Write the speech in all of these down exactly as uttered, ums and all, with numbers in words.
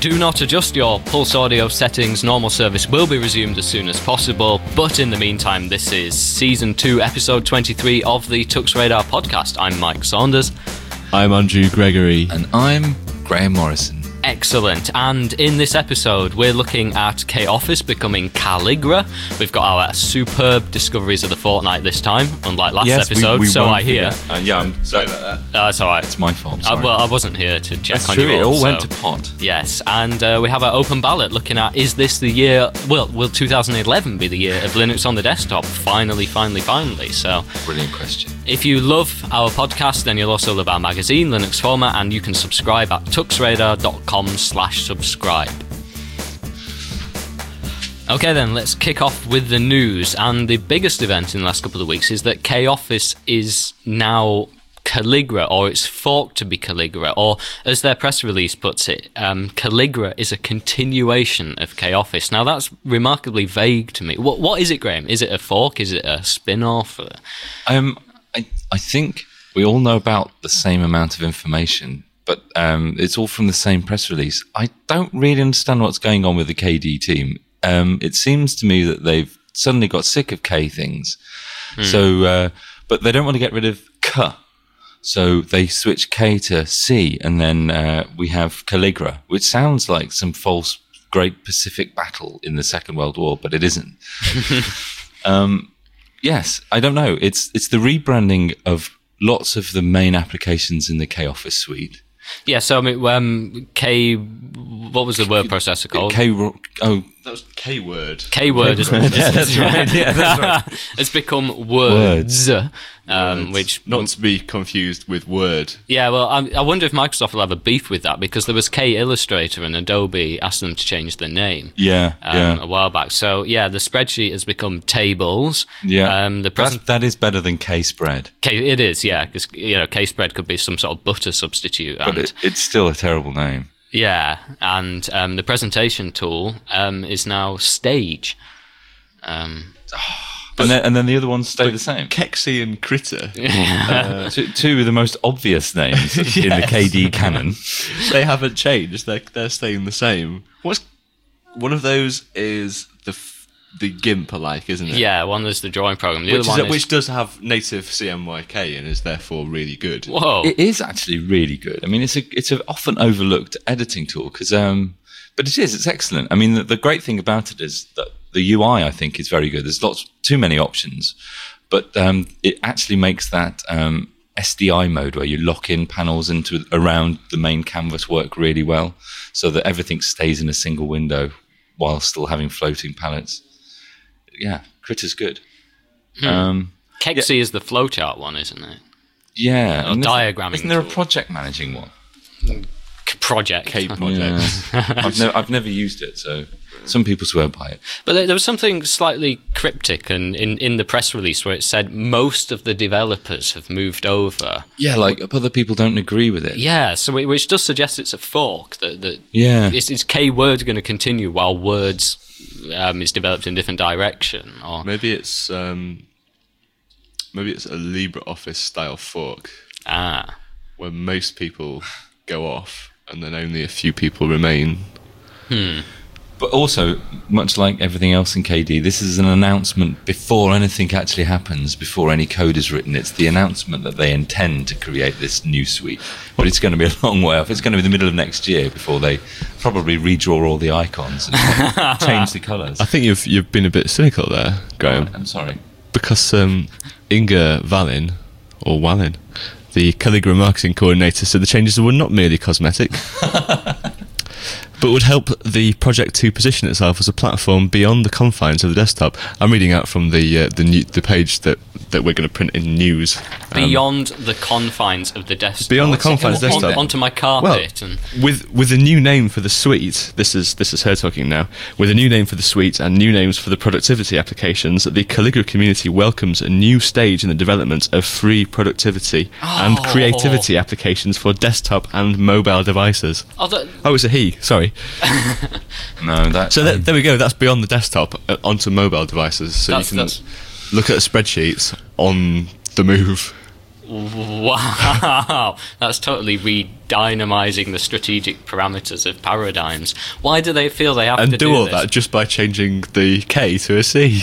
do not adjust your Pulse Audio settings. Normal service will be resumed as soon as possible. But in the meantime, this is Season two, Episode twenty-three of the Tux Radar podcast. I'm Mike Saunders. I'm Andrew Gregory. And I'm Graham Morrison. Excellent. And in this episode, we're looking at K-Office becoming Calligra. We've got our superb discoveries of the fortnight this time, unlike last yes, episode, we, we so I hear. Uh, yeah, I'm sorry about that. Uh, that's all right. It's my fault. Uh, well, I wasn't here to check That's on true. you all. It all so. went to pot. Yes, and uh, we have our open ballot looking at, is this the year, well, will two thousand eleven be the year of Linux on the desktop? Finally, finally, finally. So, brilliant question. If you love our podcast, then you'll also love our magazine, Linux Format, and you can subscribe at tuxradar.com slash subscribe. Okay then, let's kick off with the news. And the biggest event in the last couple of weeks is that K-Office is now Calligra, or it's forked to be Calligra, or as their press release puts it, um, Calligra is a continuation of K-Office. Now that's remarkably vague to me. What What is it, Graham? Is it a fork? Is it a spin-off? Or... Um, I, I think we all know about the same amount of information, but um, it's all from the same press release. I don't really understand what's going on with the K D team. Um, it seems to me that they've suddenly got sick of K things. Hmm. So, uh, but they don't want to get rid of K. So they switch K to C, and then uh, we have Calligra, which sounds like some false Great Pacific battle in the Second World War, but it isn't. um, yes, I don't know. It's it's the rebranding of lots of the main applications in the K-Office suite. Yeah, so I mean, um, K, what was the word processor called? K, oh, that was K-word. K-word, is yeah, that's right. Yeah, that's right. It's become words, words. Um, words. which Not to be confused with Word. Yeah, well, I, I wonder if Microsoft will have a beef with that, because there was K Illustrator and Adobe asked them to change their name. Yeah, um, yeah. a while back. So yeah, the spreadsheet has become tables. Yeah, um, the present that is better than K-Spread. K, it is, yeah, because you know K-Spread could be some sort of butter substitute. But and, it, it's still a terrible name. Yeah, and um, the presentation tool um, is now Stage. Um, and, then, and then the other ones stay the same. Kexi and Critter. uh, two, two of the most obvious names yes. in the K D canon. They haven't changed. They're, they're staying the same. What's one of those is the f- the GIMP alike, isn't it? Yeah, one is the drawing program. The which, other is, one is... which does have native C M Y K and is therefore really good. Whoa! It is actually really good. I mean, it's a it's an often overlooked editing tool because, um, but it is. It's excellent. I mean, the, the great thing about it is that the U I I think is very good. There's lots too many options, but um, it actually makes that um, S D I mode where you lock in panels into around the main canvas work really well, so that everything stays in a single window while still having floating palettes. Yeah, Critter's good. Hmm. Um, Kexi yeah. is the flowchart one, isn't it? Yeah. Or diagramming. Isn't there tool. a project managing one? K- project. K project. Yeah. I've, never, I've never used it, so some people swear by it. But there, there was something slightly cryptic and in, in the press release where it said most of the developers have moved over. Yeah, like other people don't agree with it. Yeah, so it, which does suggest it's a fork. That, that yeah. Is, is K-Word going to continue while Words um, is developed in a different direction? Or Maybe it's um, maybe it's a LibreOffice style fork. Ah. Where most people go off and then only a few people remain. Hmm. But also, much like everything else in K D, this is an announcement before anything actually happens, before any code is written. It's the announcement that they intend to create this new suite. But it's going to be a long way off. It's going to be the middle of next year before they probably redraw all the icons and change the colours. I think you've you've been a bit cynical there, Graham. Oh, I'm sorry. Because um, Inga Wallin, or Wallin, the Calligra marketing coordinator, said the changes were not merely cosmetic, but would help the project to position itself as a platform beyond the confines of the desktop. I'm reading out from the uh, the, new, the page that, that we're going to print in news. Um, beyond the confines of the desktop. Beyond the confines of the on, desktop. Onto my carpet. Well, and with with a new name for the suite, this is this is her talking now, with a new name for the suite and new names for the productivity applications, the Calligra community welcomes a new stage in the development of free productivity oh. and creativity applications for desktop and mobile devices. Oh, that, oh it's a he, sorry. No, that. So th- there we go. That's beyond the desktop uh, onto mobile devices. So That's- you can that's- look at spreadsheets on the move. Wow, that's totally re-dynamizing the strategic parameters of paradigms. Why do they feel they have and to do, do all this? that just by changing the K to a C?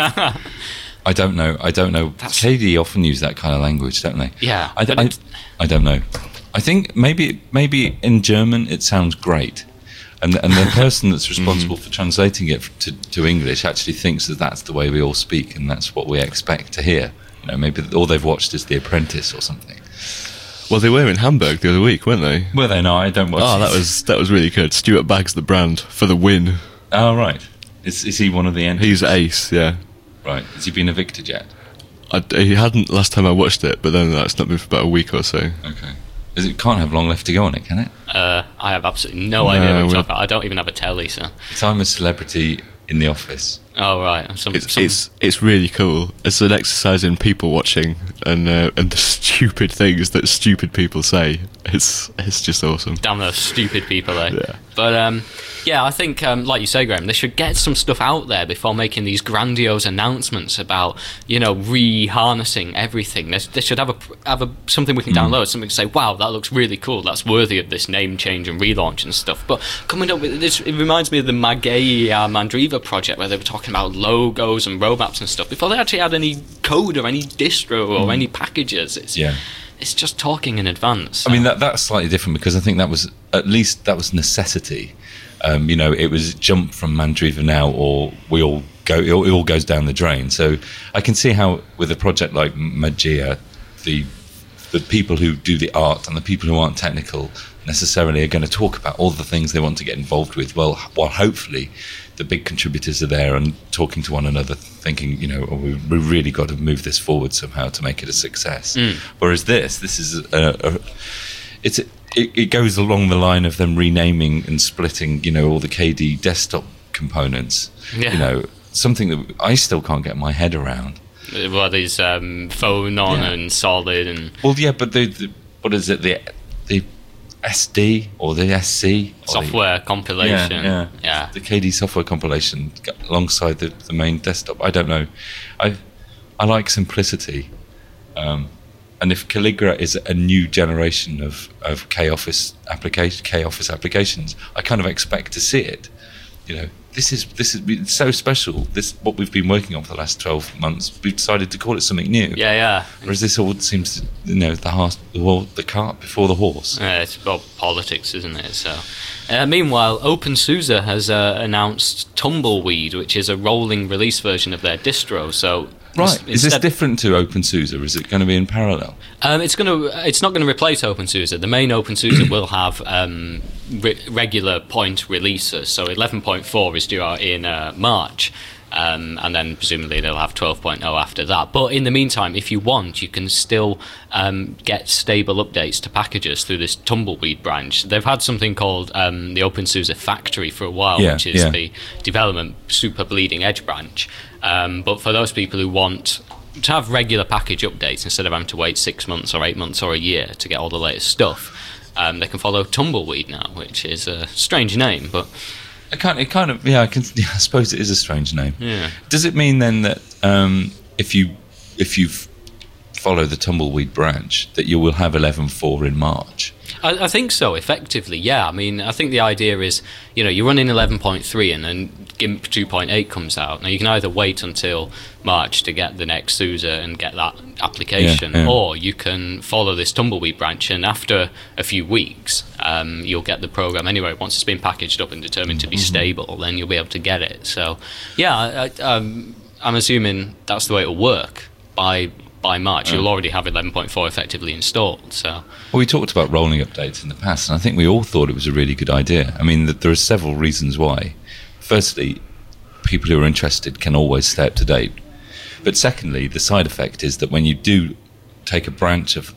I don't know. I don't know. That's- K D often use that kind of language, don't they? Yeah, I, d- but I, it's- I don't know. I think maybe maybe in German it sounds great, and and the person that's responsible for translating it to, to English actually thinks that that's the way we all speak and that's what we expect to hear. You know, maybe all they've watched is The Apprentice or something. Well, they were in Hamburg the other week, weren't they? Well, they know I don't watch. Oh, it. that was that was really good. Stuart Baggs the brand for the win. Oh, right. Is is he one of the ends? He's ace, yeah. Right. Has he been evicted yet? I, he hadn't last time I watched it, but then that's not been for about a week or so. Okay. Is it can't have long left to go on it, can it? Uh, I have absolutely no No, idea what you're we're- talking about. I don't even have a telly, so. It's I'm a celebrity in the office. Oh, right. Some, It's some, it's it's really cool. It's an exercise in people watching and uh, and the stupid things that stupid people say. It's it's just awesome. damn those stupid people, eh? Yeah. But, um, yeah, I think, um, like you say, Graham, they should get some stuff out there before making these grandiose announcements about, you know, re-harnessing everything. They, they should have a have a something we can download, something to say, wow, that looks really cool. That's worthy of this name change and relaunch and stuff. But coming up with this, it reminds me of the Mageia Mandriva project where they were talking about logos and roadmaps and stuff before they actually had any code or any distro or any packages. It's Yeah. it's just talking in advance. I mean, that that's slightly different because I think that was at least that was necessity. Um, you know, it was jump from Mandriva now, or we all go. It all, it all goes down the drain. So I can see how with a project like Mageia, the the people who do the art and the people who aren't technical necessarily are going to talk about all the things they want to get involved with. Well, while hopefully the big contributors are there and talking to one another, thinking, you know, oh, we we really got to move this forward somehow to make it a success. Whereas this, this is a, a it's a, it, it goes along the line of them renaming and splitting, you know, all the K D desktop components. Yeah. You know, something that I still can't get my head around. Well, there's um, Phonon Yeah. and Solid and Well, yeah, but the, the what is it? The the S D or the S C or the- software compilation. Yeah, yeah, yeah. The K D software compilation alongside the, the main desktop. I don't know. I I like simplicity, um, and if Calligra is a new generation of of K Office application K Office applications, I kind of expect to see it. You know, this is this is it's so special. This what we've been working on for the last twelve months. We've decided to call it something new. Yeah, yeah. Whereas this all seems to, you know, the horse, the, hor- the cart before the horse. Uh, it's about politics, isn't it? So, uh, meanwhile, OpenSUSE has uh, announced Tumbleweed, which is a rolling release version of their distro. So, Right. ins- Is this instead- different to OpenSUSE, or is it going to be in parallel? Um, it's going to. It's not going to replace OpenSUSE. The main OpenSUSE will have um, re- regular point releases. So eleven point four is due out in uh, March, um, and then presumably they'll have twelve point oh after that. But in the meantime, if you want, you can still um, get stable updates to packages through this Tumbleweed branch. They've had something called um, the OpenSUSE Factory for a while, Yeah, which is yeah. the development super bleeding edge branch. Um, but for those people who want to have regular package updates instead of having to wait six months or eight months or a year to get all the latest stuff, um, they can follow Tumbleweed now, which is a strange name, but It kind, it kind of, yeah. I can. Yeah, I suppose it is a strange name. yeah. Does it mean then that um, if you if you f- follow the Tumbleweed branch, that you will have eleven point four in March? I, I think so, effectively, yeah. I mean, I think the idea is, you know, you're running eleven point three and then GIMP two point eight comes out. Now, you can either wait until March to get the next SUSE and get that application, Yeah, yeah. or you can follow this Tumbleweed branch, and after a few weeks, um, you'll get the program anyway. Once it's been packaged up and determined to be Mm-hmm. stable, then you'll be able to get it. So, yeah, I, I, um, I'm assuming that's the way it'll work. By by March, you'll already have eleven point four effectively installed. So, Well, we talked about rolling updates in the past, and I think we all thought it was a really good idea. I mean, that there are several reasons why. Firstly, people who are interested can always stay up to date. But secondly, the side effect is that when you do take a branch of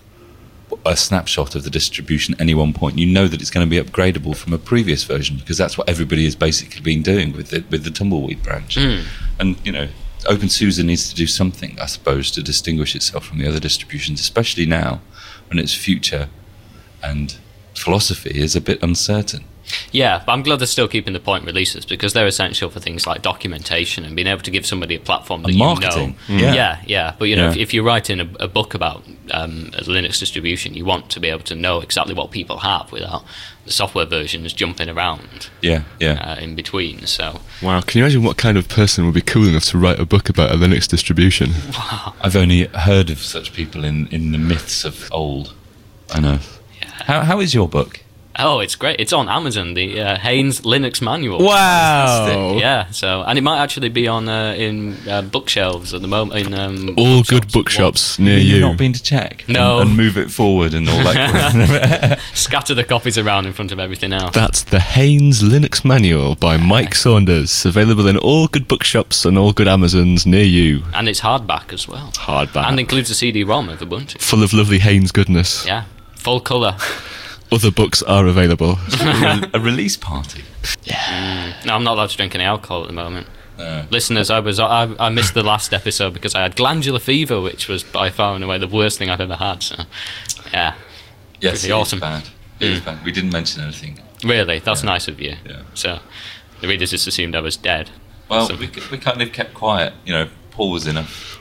a snapshot of the distribution at any one point, you know that it's going to be upgradable from a previous version, because that's what everybody has basically been doing with the, with the Tumbleweed branch. And, you know, OpenSUSE needs to do something, I suppose, to distinguish itself from the other distributions, especially now when its future and philosophy is a bit uncertain. Yeah, but I'm glad they're still keeping the point releases because they're essential for things like documentation and being able to give somebody a platform that And marketing. you know. Mm. Yeah, yeah. But you know, Yeah. if, if you're writing a, a book about um, a Linux distribution, you want to be able to know exactly what people have without the software versions jumping around Yeah, yeah. uh, in between. So Wow, can you imagine what kind of person would be cool enough to write a book about a Linux distribution? I've only heard of such people in, in the myths of old. I know. How How is your book? oh, it's great. It's on Amazon, the uh, Haynes Linux Manual. Wow! Yeah, so and it might actually be on uh, in uh, bookshelves at the moment. In um, All bookshops. good bookshops near You've you. not been to check? No. And, and move it forward and all that. Scatter the copies around in front of everything else. That's the Haynes Linux Manual by Mike Saunders, available in all good bookshops and all good Amazons near you. And it's hardback as well. Hardback. And includes a C D ROM of Ubuntu. Full of lovely Haynes goodness. Yeah, full colour. Other books are available. a, re- a release party. No, I'm not allowed to drink any alcohol at the moment. No. Listeners, I was I, I missed the last episode because I had glandular fever, which was by far and away the worst thing I've ever had. So, yeah, Yes, Pretty it awesome. is bad. It is bad. We didn't mention anything. really, that's Yeah. nice of you. Yeah. So, the readers just assumed I was dead. Well, So- we, we kind of kept quiet. You know, Paul was enough.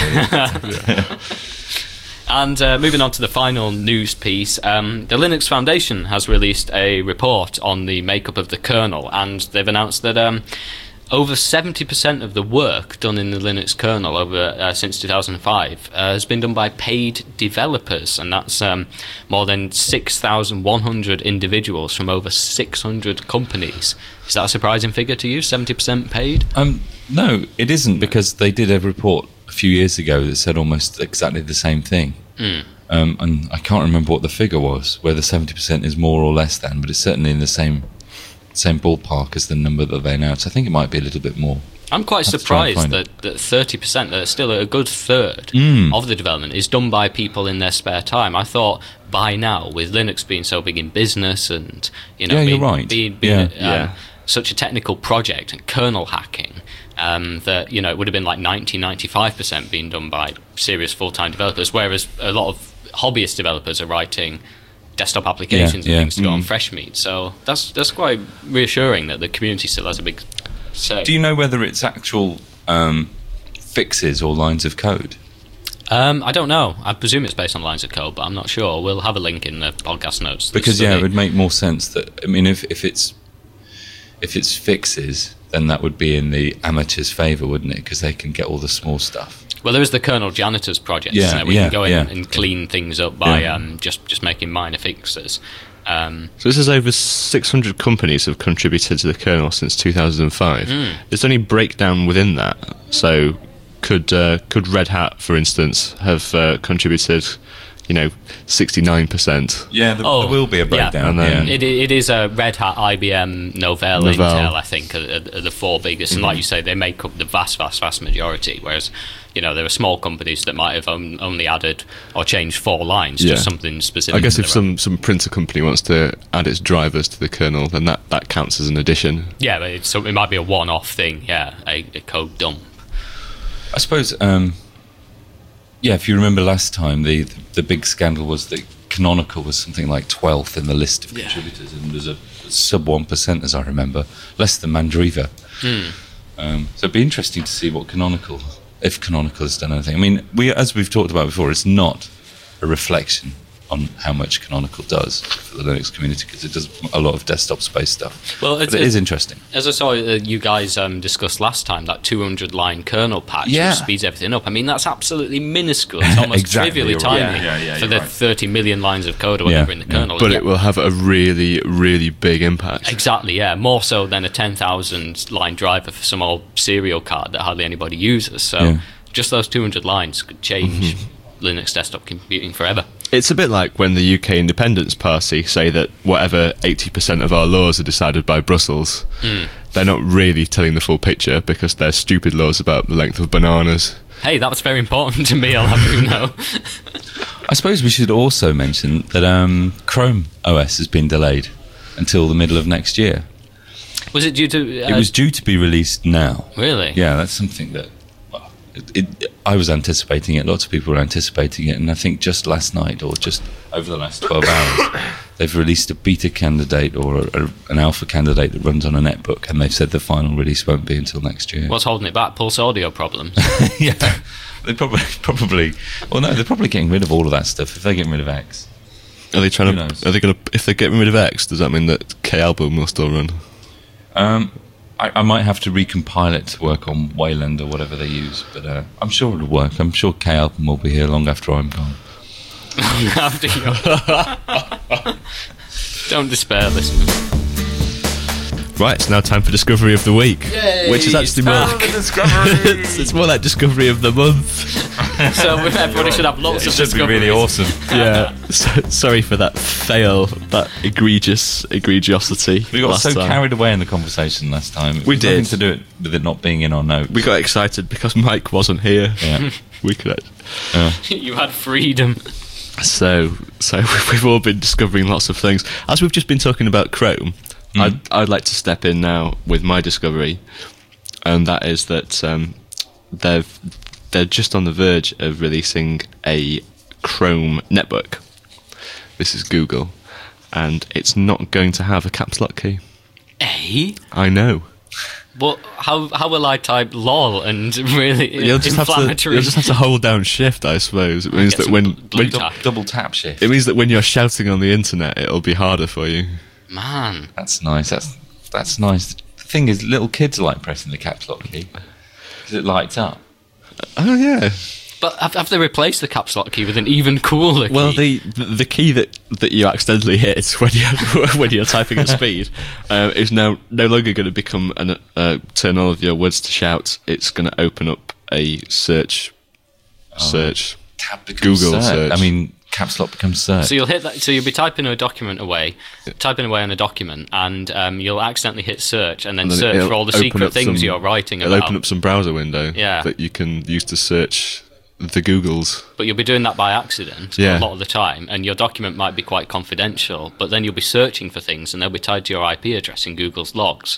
And uh, moving on to the final news piece, um, the Linux Foundation has released a report on the makeup of the kernel, and they've announced that um, over seventy percent of the work done in the Linux kernel over uh, since two thousand five uh, has been done by paid developers, and that's um, more than six thousand one hundred individuals from over six hundred companies. Is that a surprising figure to you, seventy percent paid? Um, no, it isn't, because they did a report a few years ago that said almost exactly the same thing. Mm. Um, and I can't remember what the figure was, whether seventy percent is more or less than, but it's certainly in the same same ballpark as the number that they announced. I think it might be a little bit more. I'm quite Have to try and surprised find that, that thirty percent, that still a good third Mm. of the development is done by people in their spare time. I thought by now, with Linux being so big in business and, you know, Yeah, you're being, right. being, being Yeah. um, Yeah. such a technical project and kernel hacking, um, that, you know, it would have been like ninety, ninety-five percent being done by serious full-time developers, whereas a lot of hobbyist developers are writing desktop applications Yeah, yeah. and things to go on Mm. Freshmeat. So that's that's quite reassuring that the community still has a big say. Do you know whether it's actual um, fixes or lines of code? Um, I don't know. I presume it's based on lines of code, but I'm not sure. We'll have a link in the podcast notes. to the Because yeah, it study. would make more sense that, I mean, if, if it's if it's fixes, then that would be in the amateurs' favour, wouldn't it? Because they can get all the small stuff. Well, there is the kernel janitors project, Yeah, isn't there? We yeah, can go in yeah. and clean things up by Yeah. um, just just making minor fixes. Um, So this is over six hundred companies have contributed to the kernel since two thousand five. Mm. Is there any breakdown within that? So could uh, could Red Hat, for instance, have uh, contributed, you know, sixty-nine percent? Yeah, there, Oh, there will be a yeah. breakdown. And then- yeah. it, it is a Red Hat, I B M, Novell, Novell. Intel, I think, are, are are the four biggest. And like you say, they make up the vast, vast, vast majority. Whereas, you know, there are small companies that might have on, only added or changed four lines, Yeah. just something specific. I guess to if their own- some, some printer company wants to add its drivers to the kernel, then that, that counts as an addition. Yeah, but it's, so it might be a one-off thing, yeah, a, a code dump. I suppose, um, yeah, if you remember last time, the the big scandal was that Canonical was something like twelfth in the list of contributors, and there's a sub one percent, as I remember, less than Mandriva. Um, so it'd be interesting to see what Canonical, if Canonical has done anything. I mean, we, as we've talked about before, it's not a reflection on how much Canonical does for the Linux community, because it does a lot of desktop space stuff. Well, But it's, it it's, is interesting. as I saw uh, you guys um, discuss last time, that two hundred line kernel patch Yeah. which speeds everything up. I mean, that's absolutely minuscule. It's almost Exactly, trivially you're right. tiny Yeah, yeah, yeah, for you're the right. thirty million lines of code or whatever Yeah, in the yeah. kernel. But Yeah. it will have a really, really big impact. Exactly, yeah. More so than a ten thousand line driver for some old serial card that hardly anybody uses. So Yeah. just those two hundred lines could change Linux desktop computing forever. It's a bit like when the U K Independence Party say that whatever eighty percent of our laws are decided by Brussels. They're not really telling the full picture because they're stupid laws about the length of bananas. Hey, that was very important to me, I'll have you know. I suppose we should also mention that um, Chrome O S has been delayed until the middle of next year. Was it due to... Uh, It was due to be released now. Really? Yeah, that's something that, well, it, it, I was anticipating it. Lots of people were anticipating it, and I think just last night or just over the last twelve hours, they've released a beta candidate or a, a, an alpha candidate that runs on a netbook, and they've said the final release won't be until next year. What's holding it back? Pulse audio problems. Yeah, they probably probably. Well, no, they're probably getting rid of all of that stuff if they're getting rid of X. Are they trying Who to? knows? Are they going to? If they're getting rid of X, does that mean that K album will still run? Um, I, I might have to recompile it to work on Wayland or whatever they use, but uh, I'm sure it'll work. I'm sure K album will be here long after I'm gone. After you. Don't despair, listeners. Right, it's now time for Discovery of the Week, Yay, which is actually more. it's, it's more like Discovery of the Month. So everybody should have lots It of should be really discoveries. awesome. Yeah, so, sorry for that fail, that egregious egregiosity. We got last so time. carried away in the conversation last time. It We was did. Nothing to do it with it not being in our notes. We got excited because Mike wasn't here. Yeah. We could. Uh, You had freedom. So, so we've all been discovering lots of things. As we've just been talking about Chrome, Mm. I'd, I'd like to step in now with my discovery, and that is that um, they've they're just on the verge of releasing a Chrome netbook. This is Google, and it's not going to have a caps lock key. Eh? I know. But how how will I type lol and really You'll just have to inflammatory? you'll just have to hold down shift, I suppose. It means Get that some when, bl- blue when tack. double tap shift. it means that when you're shouting on the internet, it'll be harder for you. Man. That's nice. That's that's nice. The thing is, little kids like pressing the caps lock key because it lights up. Oh yeah. But have, have they replaced the caps lock key with an even cooler key? Well, the the key that, that you accidentally hit when you when you're typing at speed uh, is now no longer going to become an uh, turn all of your words to shout. It's going to open up a search search. Tab becomes Google search. I mean, caps lock becomes search. So you'll hit that. So you'll be typing a document away, typing away on a document, and um, you'll accidentally hit search, and then, And then search it'll for all the open secret up things some- you're writing It'll about. open up some browser window Yeah. that you can use to search the Googles. But you'll be doing that by accident Yeah. a lot of the time, and your document might be quite confidential. But then you'll be searching for things, and they'll be tied to your I P address in Google's logs.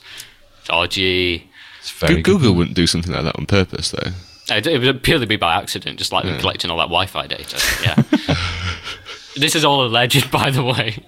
Dodgy. It's very Go- good. Google wouldn't do something like that on purpose, though. It it would purely be by accident, just like them collecting all that Wi-Fi data. Yeah. This is all alleged, by the way.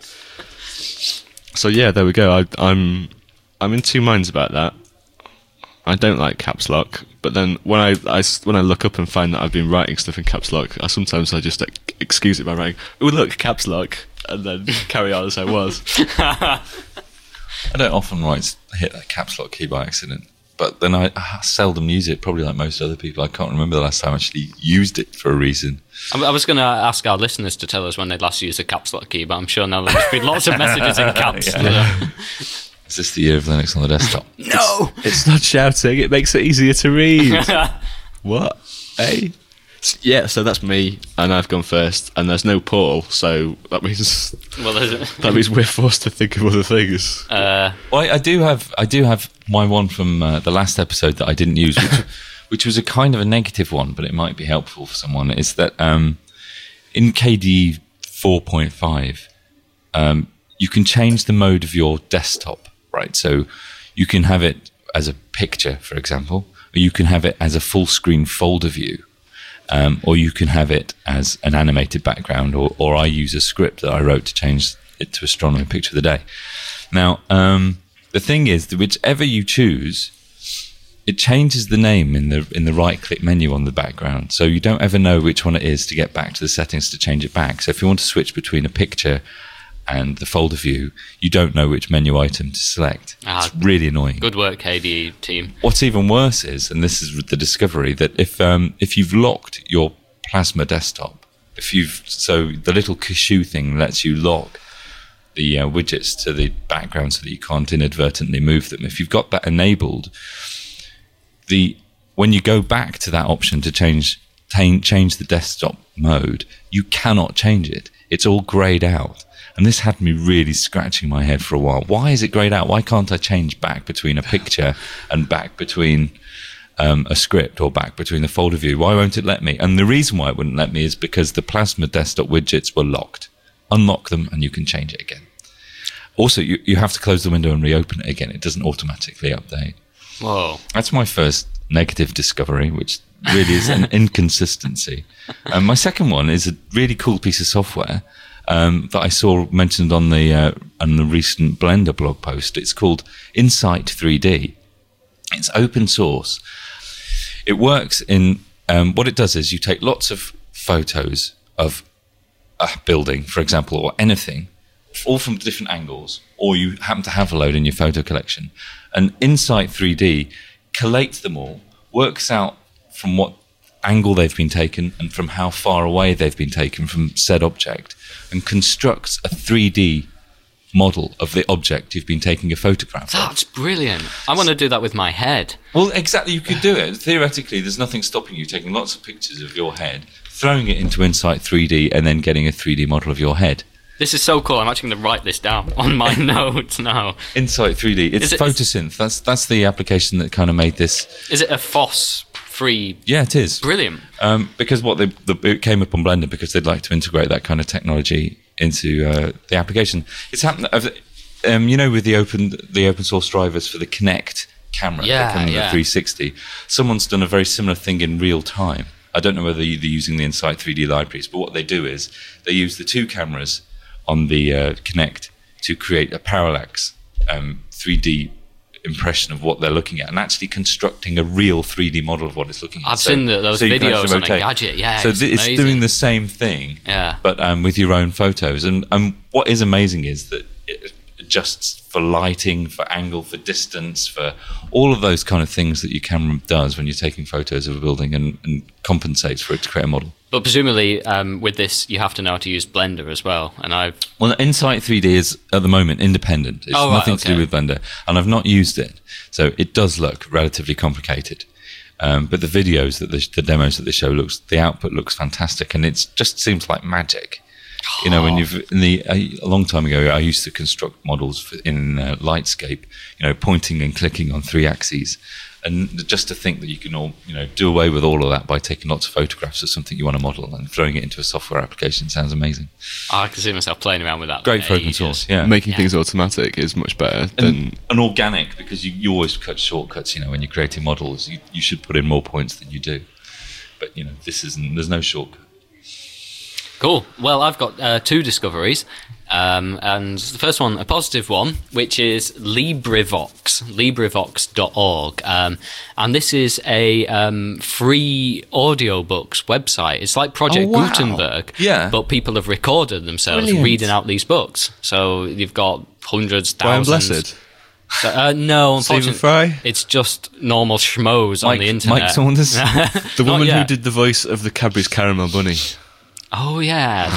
So yeah, there we go. I, I'm I'm in two minds about that. I don't like caps lock, but then when I, I s- when I look up and find that I've been writing stuff in caps lock, I sometimes I just like, excuse it by writing, "Oh look, caps lock," and then carry on as I was. I don't often write hit that caps lock key by accident, but then I, I seldom use it. Probably like most other people, I can't remember the last time I actually used it for a reason. I I was going to ask our listeners to tell us when they'd last used a caps lock key, but I'm sure now there's been lots of messages in caps. Yeah. Is this the year of Linux on the desktop? No! It's not shouting; it makes it easier to read. What? Hey. Yeah, so that's me, and I've gone first, and there's no Paul, so that means Well, there's a, that means we're forced to think of other things. uh, Well, I, I do have I do have my one from uh, the last episode that I didn't use, which, which was a kind of a negative one, but it might be helpful for someone. Is that um, in K D four point five, um, you can change the mode of your desktop, right? So you can have it as a picture, for example, or you can have it as a full screen folder view. Um, or you can have it as an animated background, or, or I use a script that I wrote to change it to astronomy picture of the day. Now, um, the thing is that whichever you choose, it changes the name in the in the right-click menu on the background, so you don't ever know which one it is to get back to the settings to change it back. So if you want to switch between a picture and the folder view, you don't know which menu item to select. Ah, it's really annoying. good work, K D team. What's even worse is, and this is the discovery, that if um, if you've locked your Plasma desktop, if you've so the little Cashew thing lets you lock the uh, widgets to the background so that you can't inadvertently move them. If you've got that enabled, the when you go back to that option to change ta- change the desktop mode, you cannot change it. It's all grayed out. And this had me really scratching my head for a while. Why is it grayed out? Why can't I change back between a picture and back between um, a script or back between the folder view? Why won't it let me? And the reason why it wouldn't let me is because the Plasma desktop widgets were locked. Unlock them and you can change it again. Also, you, you have to close the window and reopen it again. It doesn't automatically update. Whoa. That's my first negative discovery, which really is an inconsistency. And my second one is a really cool piece of software. um, that I saw mentioned on the uh, on the recent Blender blog post. It's called Insight three D. It's open source. It works in um, what it does is you take lots of photos of a building, for example, or anything, all from different angles, or you happen to have a load in your photo collection, and Insight three D collates them all, works out from what angle they've been taken and from how far away they've been taken from said object, and constructs a three D model of the object you've been taking a photograph of. That's brilliant. I want to do that with my head. Well, exactly, you could do it. Theoretically, there's nothing stopping you taking lots of pictures of your head, throwing it into Insight three D, and then getting a three D model of your head. This is so cool. I'm actually going to write this down on my notes now. Insight three D. It's Is it- Photosynth. That's that's the application that kind of made this. Is it a F O S-free? Yeah, it is. Brilliant. Um, because what they, the, it came up on Blender because they'd like to integrate that kind of technology into uh, the application. It's happened. Um, you know, with the open the open source drivers for the Kinect camera, Yeah, that come in yeah. the three sixty. Someone's done a very similar thing in real time. I don't know whether they're using the Insight three D libraries, but what they do is they use the two cameras on the uh, Kinect to create a parallax um, three D impression of what they're looking at, and actually constructing a real three D model of what it's looking at. I've seen the- those you can videos actually on a rotate. gadget, yeah, So it's th- it's amazing. doing the same thing, Yeah. but um, with your own photos. And um, what is amazing is that it adjusts for lighting, for angle, for distance, for all of those kind of things that your camera does when you're taking photos of a building, and, and compensates for it to create a model. But presumably, um, with this, you have to know how to use Blender as well. And I've Well, Insight three D is, at the moment, independent. It's Oh, right, nothing to do okay. with Blender. And I've not used it. So it does look relatively complicated. Um, but the videos, that the, the demos that they show, looks the output looks fantastic. And it just seems like magic. You know, when you've, in the, a, a long time ago, I used to construct models for, in uh, Lightscape, you know, pointing and clicking on three axes. And just to think that you can all, you know, do away with all of that by taking lots of photographs of something you want to model and throwing it into a software application sounds amazing. I can see myself playing around with that. Great for for open ages. source, yeah. Making Yeah. things automatic is much better than. and, and organic, because you, you always cut shortcuts. You know, when you're creating models, you, you should put in more points than you do. But you know, this isn't. There's no shortcut. Cool. Well, I've got uh, two discoveries. Um, and the first one, a positive one, which is LibriVox, LibriVox dot org. Um, and this is a um, free audiobooks website. It's like Project Oh, wow. Gutenberg, Yeah. but people have recorded themselves Brilliant. reading out these books. So you've got hundreds, Brian thousands. Blessed. So, uh, no, Stephen unfortunately, Fry. it's just normal schmoes on Mike, the internet. Mike Saunders. The Not woman who yet. did the voice of the Cadbury's Caramel Bunny. Oh yeah,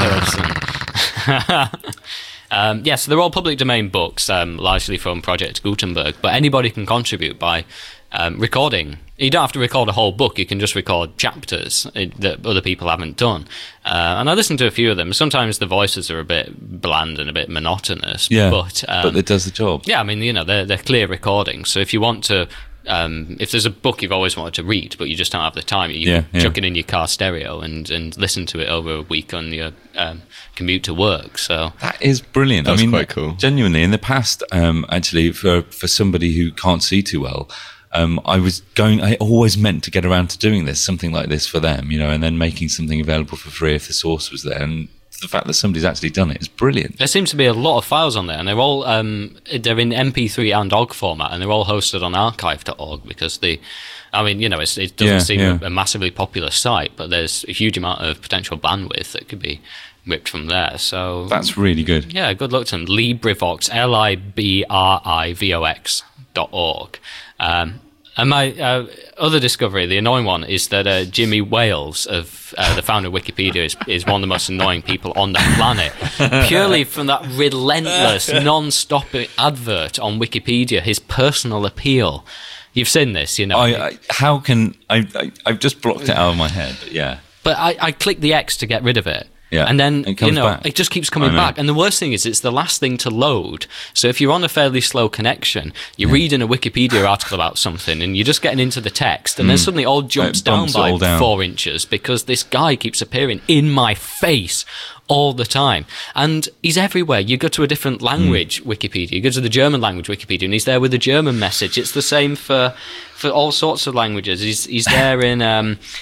that person. um, yes, yeah, so they're all public domain books, um, largely from Project Gutenberg. But anybody can contribute by um, recording. You don't have to record a whole book. You can just record chapters uh, that other people haven't done. Uh, and I listened to a few of them. Sometimes the voices are a bit bland and a bit monotonous. Yeah, but um, but it does the job. yeah, I mean, you know, they're they're clear recordings. So if you want to. Um, if there's a book you've always wanted to read, but you just don't have the time, you Yeah, can yeah. chuck it in your car stereo and, and listen to it over a week on your um, commute to work. So That is brilliant. That's I mean, quite cool. Genuinely, in the past, um, actually, for for somebody who can't see too well, um, I was going. I always meant to get around to doing this, something like this for them, you know, and then making something available for free if the source was there. And the fact that somebody's actually done it is brilliant. there seems to be a lot of files on there, and they're all um, they're in M P three and O G format, and they're all hosted on archive dot org because the. I mean, you know, it's, it doesn't Yeah, seem yeah. A, a massively popular site, but there's a huge amount of potential bandwidth that could be ripped from there. So That's really good. yeah, good luck to them. LibriVox, L I B R I V O X dot org. Um, and my uh, other discovery, the annoying one, is that uh, Jimmy Wales, of uh, the founder of Wikipedia, is, is one of the most annoying people on the planet. Purely from that relentless, non-stop advert on Wikipedia, his personal appeal. You've seen this, you know. I, I how can I, I? I've just blocked it out of my head. But yeah, But I, I click the X to get rid of it. Yeah, And then, it comes you know, back. it just keeps coming I know. back. And the worst thing is it's the last thing to load. So if you're on a fairly slow connection, you're reading a Wikipedia article about something and you're just getting into the text and then suddenly it all jumps It down bumps it by all down. four inches because this guy keeps appearing in my face all the time. And he's everywhere. You go to a different language Wikipedia. You go to the German language Wikipedia and he's there with a German message. It's the same for for all sorts of languages. He's, he's there in... Um,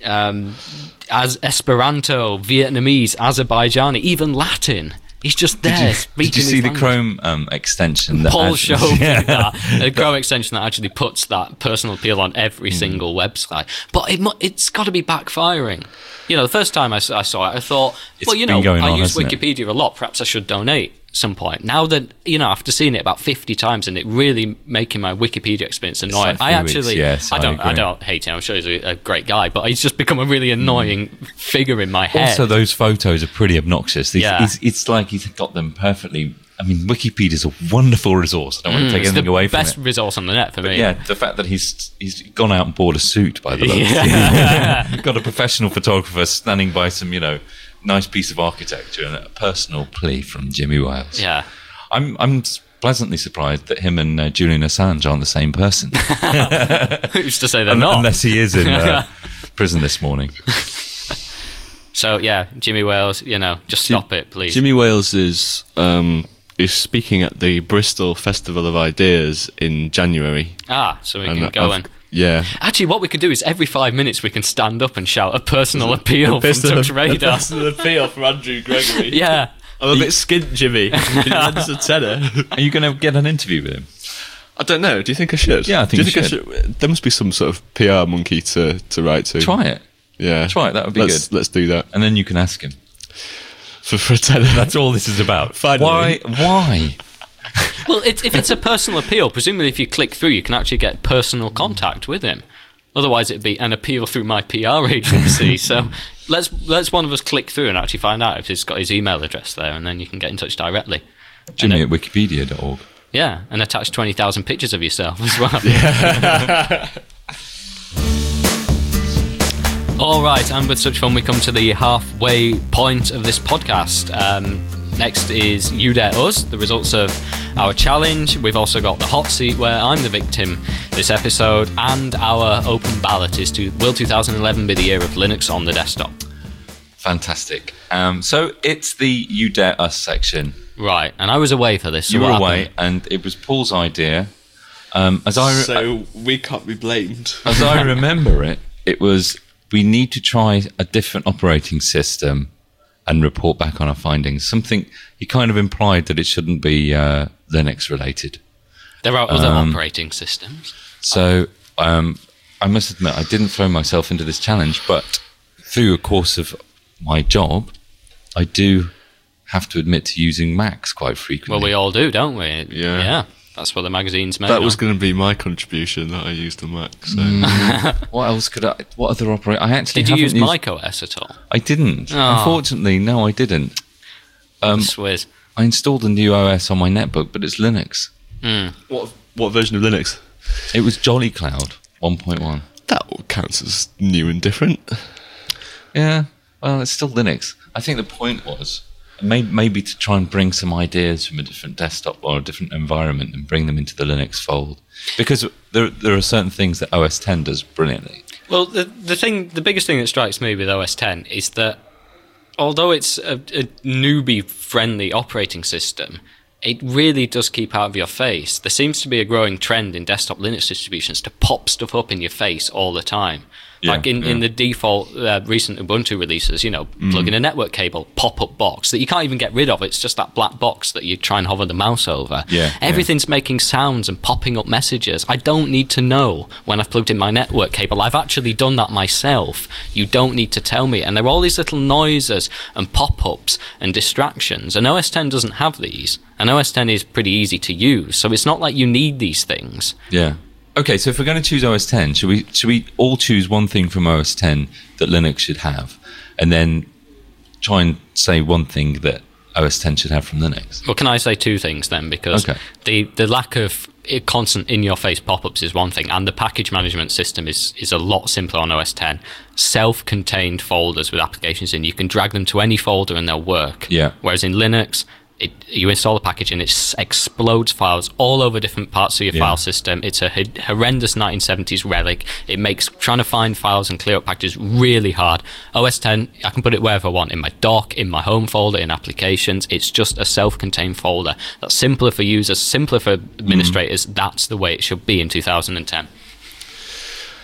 um, as Esperanto, Vietnamese, Azerbaijani, even Latin. He's just there. Did you, did you see the Chrome um, extension? That Paul adds- showed me Yeah. that. The Chrome extension that actually puts that personal appeal on every Hmm. single website. But it, mu- it's got to be backfiring. You know, the first time I, s- I saw it, I thought, It's well, you been know, going I on, use hasn't it? Wikipedia a lot. Perhaps I should donate at some point. Now that, you know, after seeing it about fifty times and it really making my Wikipedia experience annoying, like I three weeks, actually, yes, I I don't, I, agree. don't hate him. I'm sure he's a, a great guy, but he's just become a really annoying figure in my head. Also, those photos are pretty obnoxious. These- Yeah. It's, it's like he's got them perfectly. I mean, Wikipedia's a wonderful resource. I don't want to take it's anything the away from best it. resource on the net for me. Yeah, the fact that he's he's gone out and bought a suit by the looks. Yeah. Got a professional photographer standing by some, you know, nice piece of architecture, and a personal plea from Jimmy Wales. Yeah. I'm I'm pleasantly surprised that him and uh, Julian Assange aren't the same person. Who's to say they're Un- not? Unless he is in uh, prison this morning. So yeah, Jimmy Wales, you know, just stop it, please. Jimmy Wales is um, is speaking at the Bristol Festival of Ideas in January. ah, so we And can go I've- and. Yeah. Actually, what we could do is every five minutes we can stand up and shout a personal appeal from Touch Radar. Personal appeal from Andrew Gregory. Yeah. I'm a bit skint, Jimmy. Can you lend us a tenner? Are you going to get an interview with him? I don't know. Do you think I should? Yeah, I think Do you I should? There must be some sort of P R monkey to, to write to. Try it. Yeah. Try it, that would be let's, good. Let's do that. And then you can ask him. For, for a tenner. That's all this is about. Finally. Why? Why? Well, it's, if it's a personal appeal, presumably if you click through, you can actually get personal contact with him. Otherwise, it'd be an appeal through my P R agency. So let's let's one of us click through and actually find out if he's got his email address there, and then you can get in touch directly. Jimmy And at wikipedia dot org. Yeah, and attach twenty thousand pictures of yourself as well. All right, and with such fun, we come to the halfway point of this podcast. Um, next is You Dare Us, the results of our challenge. We've also got the hot seat where I'm the victim this episode, and our open ballot is to will two thousand eleven be the year of Linux on the desktop? Fantastic. Um, so it's the You Dare Us section. Right, and I was away for this. So You were what away, happened? and it was Paul's idea. Um, as I re- So we can't be blamed. as I remember it, it was we need to try a different operating system and report back on our findings. Something he kind of implied that it shouldn't be uh, Linux related. There are other um, operating systems. So um, I must admit, I didn't throw myself into this challenge, but through a course of my job, I do have to admit to using Macs quite Well, frequently. we all do, don't we? Yeah. Yeah, that's what the magazine's made That was on. going to be my contribution that I used on Mac. So. What else could I? What other operating? I actually Did you haven't use used, macOS at all? I didn't. Oh. Unfortunately, no, I didn't. Um, Swizz. I installed a new O S on my netbook, but it's Linux. What what version of Linux? It was Jolly Cloud one point one. That counts as new and different. Yeah, well, it's still Linux. I think the point was may- maybe to try and bring some ideas from a different desktop or a different environment and bring them into the Linux fold. Because there there are certain things that O S ten does brilliantly. Well, the the thing, the biggest thing that strikes me with O S ten is that although it's a, a newbie-friendly operating system, it really does keep out of your face. There seems to be a growing trend in desktop Linux distributions to pop stuff up in your face all the time. Yeah, like in, in yeah. the default uh, recent Ubuntu releases, you know, plug in a network cable, pop-up box that you can't even get rid of. It's just that black box that you try and hover the mouse over. Yeah, Everything's making sounds and popping up messages. I don't need to know when I've plugged in my network cable. I've actually done that myself. You don't need to tell me. And there are all these little noises and pop-ups and distractions. And O S ten doesn't have these. And O S ten is pretty easy to use. So it's not like you need these things. Yeah. Okay, so if we're going to choose O S ten, should we should we all choose one thing from O S ten that Linux should have, and then try and say one thing that O S ten should have from Linux? Well, can I say two things then? Because Okay. the, the lack of i- constant in-your-face pop-ups is one thing, and the package management system is, is a lot simpler on O S ten. Self-contained folders with applications in, you can drag them to any folder and they'll work. Yeah. Whereas in Linux, it, you install a package and it s- explodes files all over different parts of your Yeah. file system. It's a h- horrendous nineteen seventies relic. It makes trying to find files and clear up packages really hard. O S ten, I can put it wherever I want, in my dock, in my home folder, in applications. It's just a self-contained folder. That's simpler for users, simpler for administrators. That's the way it should be in two thousand ten.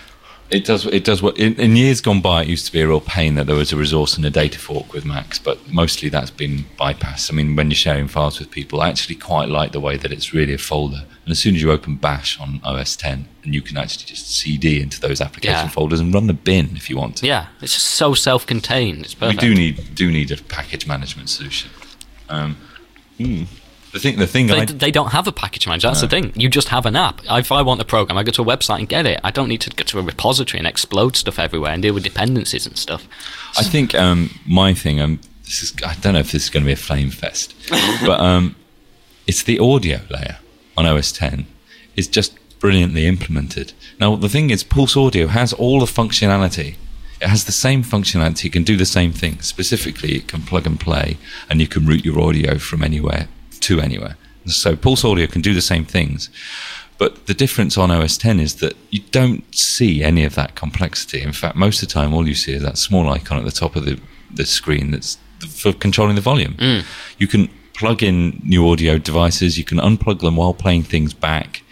It does. It does. What in, in years gone by, it used to be a real pain that there was a resource and a data fork with Macs, but mostly that's been bypassed. I mean, when you're sharing files with people, I actually quite like the way that it's really a folder. And as soon as you open Bash on O S ten, and you can actually just C D into those application Yeah. folders and run the bin if you want to. Yeah, it's just so self-contained. It's We perfect. do need do need a package management solution. Um, The thing, the thing, They, I, they don't have a package manager. That's the thing. You just have an app. If I want a program, I go to a website and get it. I don't need to go to a repository and explode stuff everywhere and deal with dependencies and stuff. I think um, my thing. Um, this is. I don't know if this is going to be a flame fest, but um, it's the audio layer on O S ten is just brilliantly implemented. Now the thing is, Pulse Audio has all the functionality. It has the same functionality. It can do the same thing. Specifically, it can plug and play, and you can route your audio from anywhere to anywhere. So Pulse Audio can do the same things. But the difference on O S ten is that you don't see any of that complexity. In fact, most of the time, all you see is that small icon at the top of the, the screen that's for controlling the volume. Mm. You can plug in new audio devices. You can unplug them while playing things back.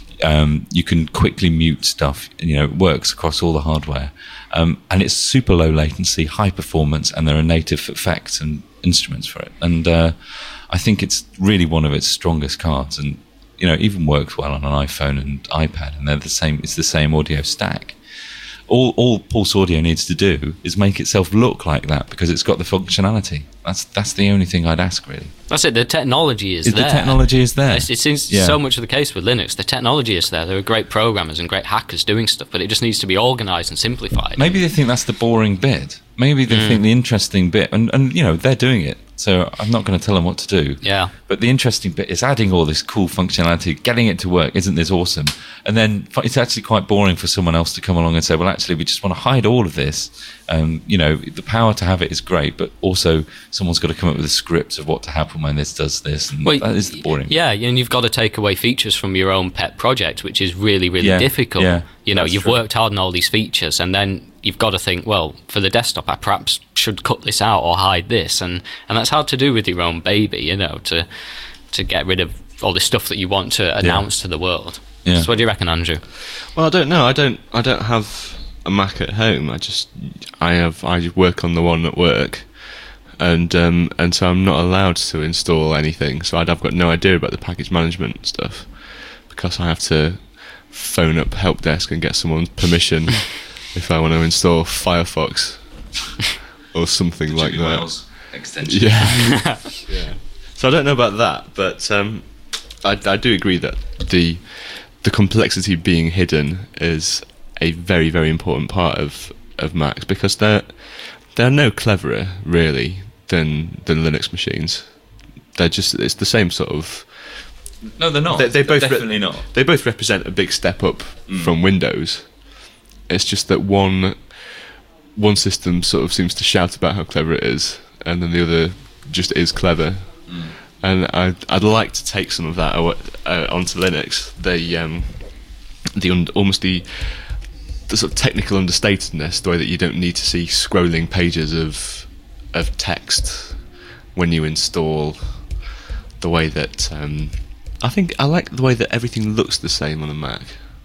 Um, you can quickly mute stuff. You know, it works across all the hardware. Um, and it's super low latency, high performance, and there are native effects and instruments for it. And uh, I think it's really one of its strongest cards, and you know, even works well on an iPhone and iPad, and they're the same. It's the same audio stack. All all Pulse Audio needs to do is make itself look like that because it's got the functionality. That's that's the only thing I'd ask, really. That's it. The technology is Is there. the technology is there? It's, it seems Yeah. so much of the case with Linux. The technology is there. There are great programmers and great hackers doing stuff, but it just needs to be organised and simplified. Maybe they think that's the boring bit. Maybe they think the interesting bit, and, and you know, they're doing it, so I'm not going to tell them what to do. Yeah. But the interesting bit is adding all this cool functionality, getting it to work. Isn't this awesome? And then it's actually quite boring for someone else to come along and say, well, actually, we just want to hide all of this. Um, you know, the power to have it is great, but also someone's got to come up with a script of what to happen when this does this, and Well, that is the boring. Yeah, and you've got to take away features from your own pet project, which is really, really Yeah, difficult. yeah, you know, that's you've true. worked hard on all these features, and then you've got to think, well, for the desktop, I perhaps should cut this out or hide this, and, and that's hard to do with your own baby, you know, to to get rid of all the stuff that you want to announce to the world. Yeah. So what do you reckon, Andrew? Well, I don't know. I don't. I don't have a Mac at home. I just. I have. I work on the one at work, and um, and so I'm not allowed to install anything. So I'd, I've got no idea about the package management stuff because I have to phone up help desk and get someone's permission if I want to install Firefox or something like that. Extension. Yeah. yeah. So I don't know about that, but um, I, I do agree that the the complexity being hidden is a very, very important part of, of Macs because they're they're no cleverer really than than Linux machines. They're just it's the same sort of. No, they're not. They, they both They're re- definitely not. They both represent a big step up from Windows. It's just that one one system sort of seems to shout about how clever it is, and then the other just is clever. Mm. And I'd, I'd like to take some of that awa- uh, onto Linux. The um, the un- almost the the sort of technical understatedness, the way that you don't need to see scrolling pages of of text when you install. The way that um, I think I like the way that everything looks the same on a Mac.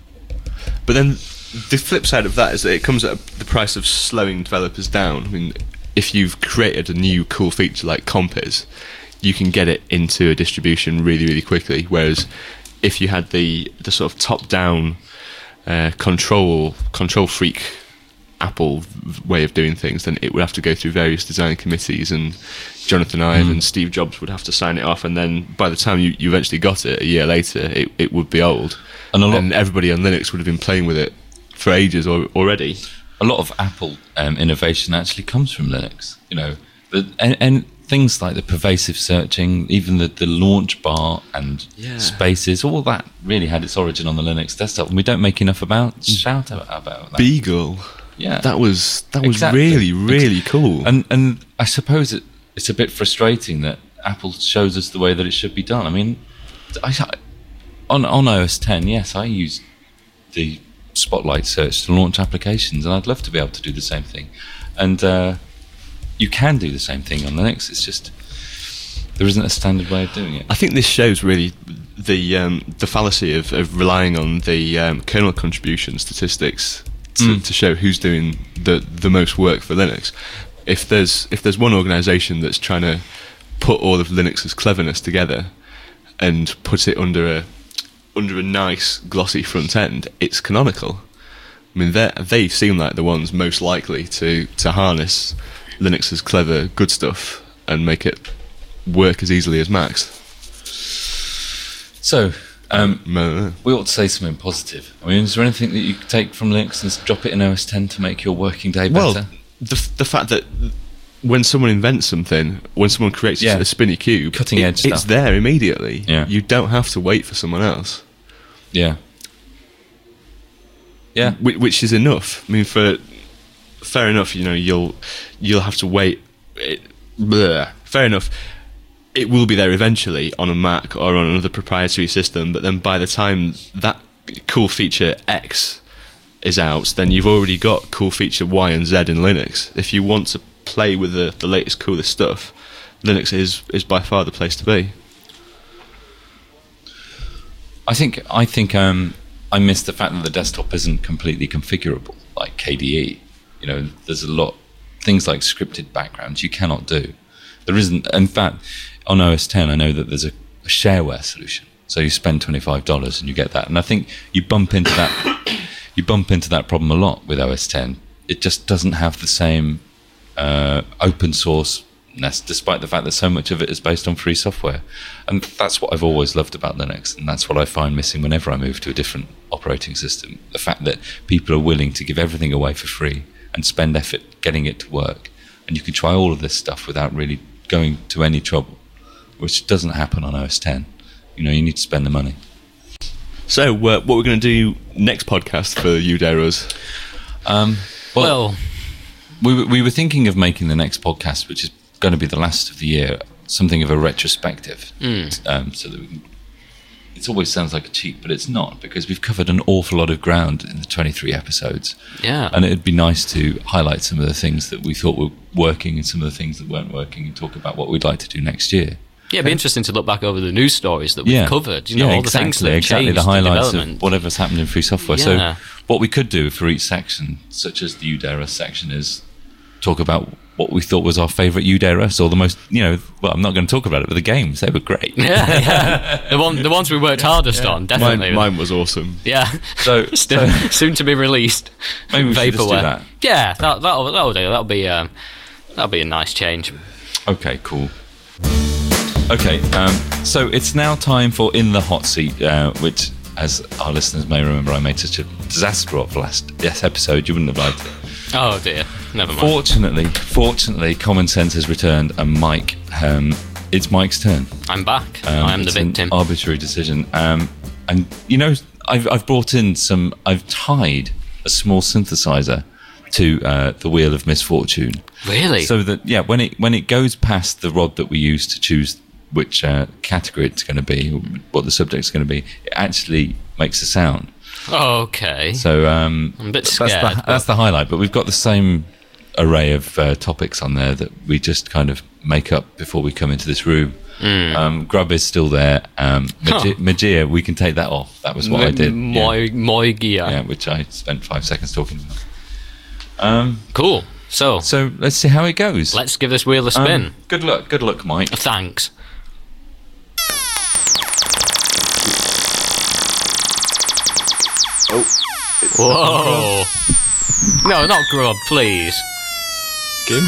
But then the flip side of that is that it comes at the price of slowing developers down. I mean, if you've created a new cool feature like Compiz, you can get it into a distribution really, really quickly. Whereas if you had the the sort of top-down uh, control control freak Apple v- way of doing things, then it would have to go through various design committees, and Jonathan Ive mm. and Steve Jobs would have to sign it off, and then by the time you, you eventually got it a year later, it, it would be old, and, a lot and everybody on Linux would have been playing with it for ages or, already. A lot of Apple um, innovation actually comes from Linux. You know, the, and, and things like the pervasive searching, even the, the launch bar and Yeah. spaces, all that really had its origin on the Linux desktop, and we don't make enough about shout about, about that. Beagle. Yeah, That was that was Exactly. really really cool. And and I suppose it, it's a bit frustrating that Apple shows us the way that it should be done. I mean, I, on on O S ten, yes, I use the Spotlight search to launch applications, and I'd love to be able to do the same thing. And uh, you can do the same thing on Linux. It's just there isn't a standard way of doing it. I think this shows really the um, the fallacy of, of relying on the um, kernel contribution statistics to, mm. to show who's doing the the most work for Linux. If there's if there's one organisation that's trying to put all of Linux's cleverness together and put it under a under a nice glossy front end, it's Canonical. I mean, they they seem like the ones most likely to to harness Linux's clever good stuff and make it work as easily as Mac's. So, um, um, we ought to say something positive. I mean, is there anything that you could take from Linux and drop it in O S ten to make your working day better? Well, the the fact that when someone invents something, when someone creates yeah. a spinny cube, cutting it, edge stuff, it's there immediately. Yeah. You don't have to wait for someone else. Yeah. Yeah. Which, which is enough. I mean, for fair enough, you know, you'll you'll have to wait. It, bleh, fair enough. It will be there eventually on a Mac or on another proprietary system, but then by the time that cool feature X is out, then you've already got cool feature Y and Z in Linux. If you want to play with the, the latest, coolest stuff, Linux is, is by far the place to be. I think I think um, I miss the fact that the desktop isn't completely configurable, like K D E. You know, there's a lot things like scripted backgrounds you cannot do. There isn't. In fact, on O S ten, I know that there's a, a shareware solution. So you spend twenty-five dollars and you get that. And I think you bump into that. You bump into that problem a lot with O S ten. It just doesn't have the same uh, open source. Despite the fact that so much of it is based on free software. And that's what I've always loved about Linux, and that's what I find missing whenever I move to a different operating system. The fact that people are willing to give everything away for free and spend effort getting it to work. And you can try all of this stuff without really going to any trouble, which doesn't happen on O S ten. You know, you need to spend the money. So, uh, what we're going to do next podcast for You Dare Us? Um, well, well we, we were thinking of making the next podcast, which is going to be the last of the year, something of a retrospective. Mm. Um, so that we can, it always sounds like a cheat, but it's not, because we've covered an awful lot of ground in the twenty-three episodes. Yeah. And it'd be nice to highlight some of the things that we thought were working and some of the things that weren't working and talk about what we'd like to do next year. Yeah, it'd be interesting to look back over the news stories that we've yeah. covered. You know, yeah, all exactly, the things that have exactly changed, the highlights the of whatever's happened in free software. Yeah. So what we could do for each section, such as the You Dare Us section, is talk about what we thought was our favourite You Dare Us, or the most, you know, well, I'm not going to talk about it, but the games, they were great. Yeah, yeah. The, one, the ones we worked hardest yeah. on, definitely. Mine, mine was awesome. Yeah. So, Still, so soon to be released. Maybe we should just do Vaporware. that. Yeah, that, that'll, that'll do. That'll be, um, that'll be a nice change. Okay, cool. Okay, um, so it's now time for In the Hot Seat, uh, which, as our listeners may remember, I made such a disaster of last yes, episode, you wouldn't have liked it. Oh dear, never mind. Fortunately, fortunately, Common Sense has returned, and Mike, um, it's Mike's turn. I'm back. Um, I am the it's an victim. arbitrary decision. Um, and, you know, I've, I've brought in some, I've tied a small synthesizer to uh, the Wheel of Misfortune. Really? So that, yeah, when it when it goes past the rod that we use to choose which uh, category it's going to be, what the subject's going to be, it actually makes a sound. Okay. So um, I'm a bit that's scared. the, but- that's the highlight. But we've got the same array of uh, topics on there that we just kind of make up before we come into this room. Mm. Um, Grub is still there. Um, Magi- Huh. Magia, we can take that off. That was what M- I did. My, yeah. my gear. yeah, which I spent five seconds talking about. Um, Cool. So, so let's see how it goes. let's give this wheel a spin. Um, good luck, good luck, Mike. Thanks. Oh. Whoa. No, not Grub, please. Kim?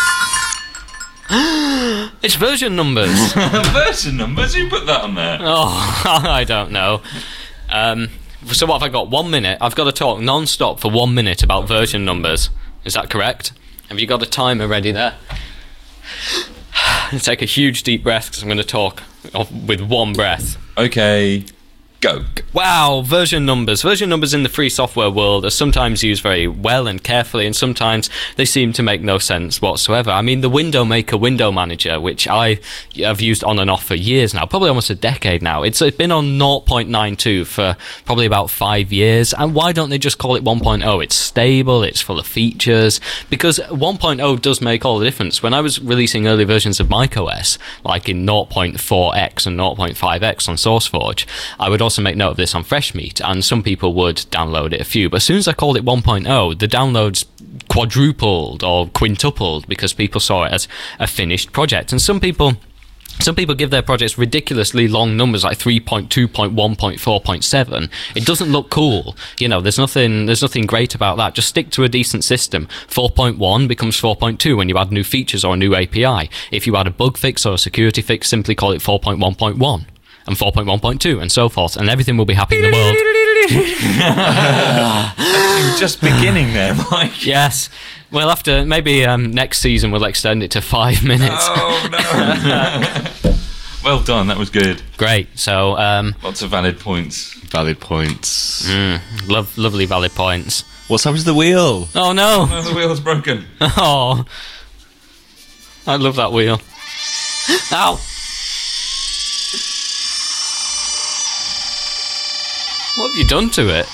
It's version numbers. Version numbers? Who put that on there? Oh, I don't know. Um, so what have I got? One minute. I've got to talk non-stop for one minute about version numbers. Is that correct? Have you got a timer ready there? Take a huge deep breath because I'm going to talk with one breath. Okay, go. Wow, version numbers. Version numbers in the free software world are sometimes used very well and carefully, and sometimes they seem to make no sense whatsoever. I mean, the Window Maker Window Manager, which I have used on and off for years now, probably almost a decade now, it's been on zero point nine two for probably about five years, and why don't they just call it one point oh? It's stable, it's full of features, because one point oh does make all the difference. When I was releasing early versions of macOS, like in zero point four x and zero point five x on SourceForge, I would also make note of this on Freshmeat, and some people would download it a few, but as soon as I called it one point oh, the downloads quadrupled or quintupled because people saw it as a finished project. And some people some people give their projects ridiculously long numbers like three point two point one point four point seven. It doesn't look cool. You know, there's nothing there's nothing great about that. Just stick to a decent system. four point one becomes four point two when you add new features or a new A P I. If you add a bug fix or a security fix, simply call it four point one point one and four point one point two and so forth, and everything will be happy in the world. You were just beginning there, Mike. Yes. Well, after maybe um, next season we'll extend it to five minutes. Oh no! Well done. That was good. Great. So um, Lots of valid points. Valid points. mm, lov- lovely valid points. What's happened to the wheel? Oh no! Oh, the wheel's broken. Oh, I love that wheel. Ow! What have you done to it?